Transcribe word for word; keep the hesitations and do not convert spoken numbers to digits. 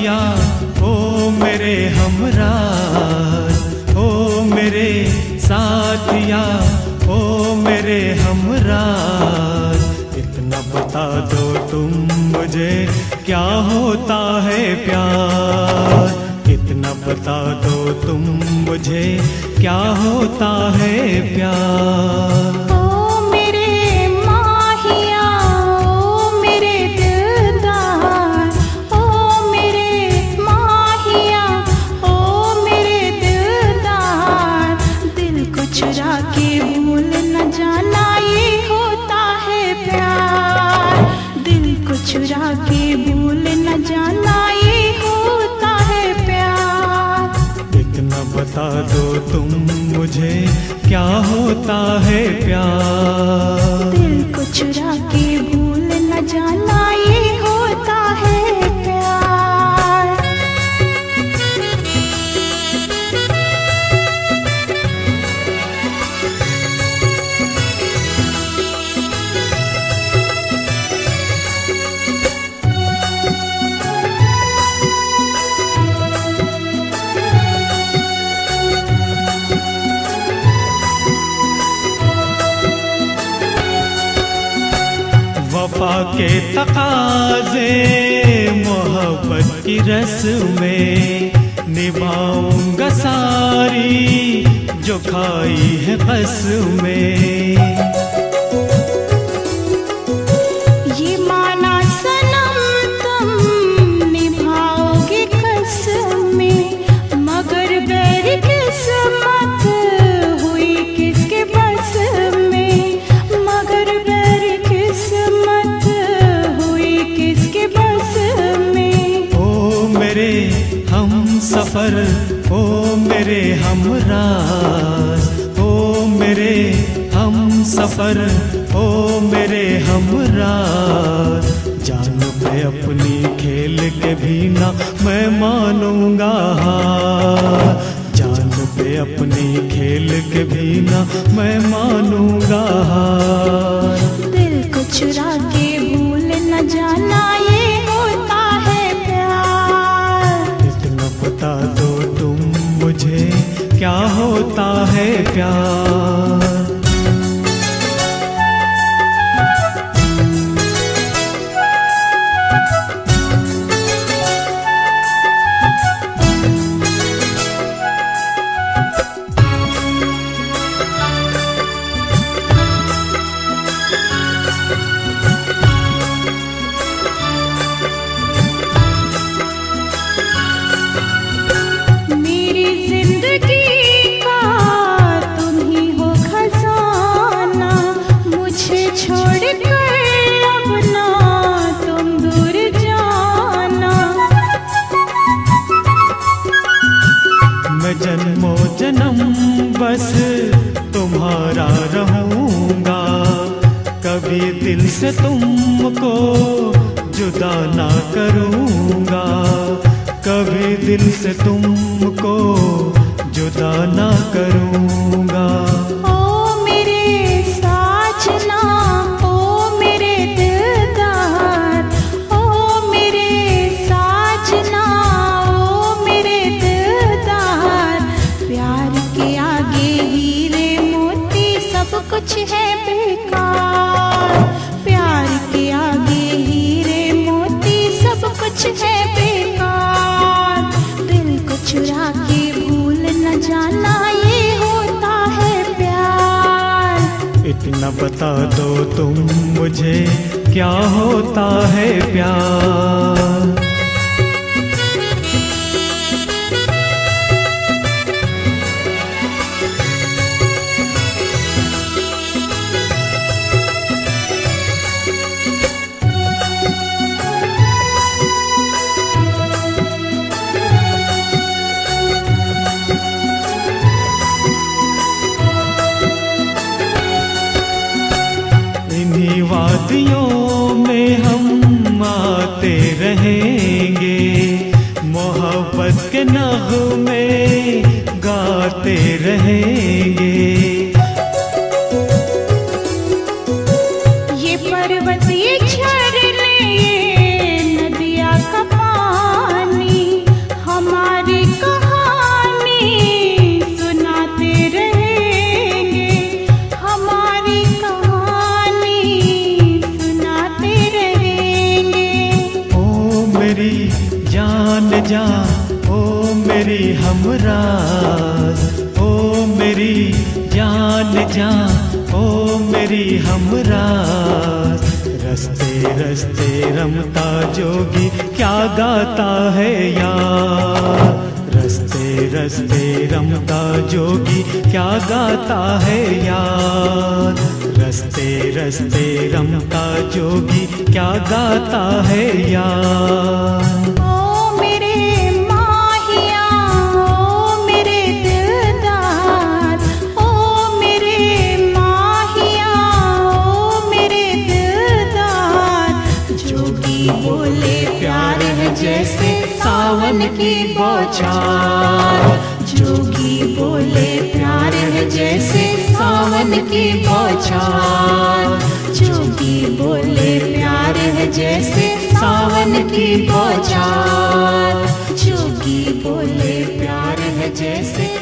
साथिया ओ मेरे हमराज, ओ मेरे साथिया ओ मेरे हमराज, इतना बता दो तुम मुझे क्या होता है प्यार, इतना बता दो तुम मुझे क्या होता है प्यार। चुरा के भूल न जाना ये होता है प्यार। इतना बता दो तुम मुझे क्या होता है प्यार। दिल को चुरा के भूल न जाना ये होता है प्यार। वफा के तकाज़े मोहब्बत की रस्में निभाऊंगा सारी जो खाई है कसमें। ये माना सनम तुम निभाओगे कसमें, मगर बैर किस्मत हुई किसके बस में, मगर बैर किस्मत हुई किसके बस में। ओ मेरे हम सफर ओ मेरे हमराज, ओ मेरे हम सफर ओ मेरे हमराज, जान पे अपनी खेल के भी ना मैं मानूंगा हार, जान पे अपनी खेल के भी ना मैं मानूंगा हार। दिल को चुरा के भूल न जाना ये होता है प्यार। इतना बता दो तुम मुझे क्या होता है प्यार। जन्मों जन्म बस तुम्हारा रहूंगा, कभी दिल से तुमको जुदा ना करूंगा, कभी दिल से तुमको जुदा ना करूंगा। कुछ है बेकार, प्यार के आगे हीरे मोती सब कुछ है बेकार। दिल को चुरा के भूल न जाना ये होता है प्यार। इतना बता दो तुम मुझे क्या होता है प्यार। वादियों में हम आते रहेंगे, मोहब्बत के नग़्मे गाते रहेंगे। ये पर्वत ये झरने ये नदिया का पानी हमराज, ओ मेरी जान जान, ओ मेरी हमराज। रस्ते रस्ते रमता जोगी क्या गाता है यार, रस्ते रस्ते रमता जोगी क्या गाता है यार, रस्ते रस्ते रमता जोगी क्या गाता है यार। ओ मेरे माहिया, ओ मेरे दिलदार, ओ मेरे माहिया, ओ मेरे दिलदार। जोगी बोले प्यार है जैसे सावन की बौछार, जोगी बोले प्यार है जैसे सावन की बौछार, जोगी बोले प्यार है जैसे सावन की बौछार, जोगी बोले प्यार है जैसे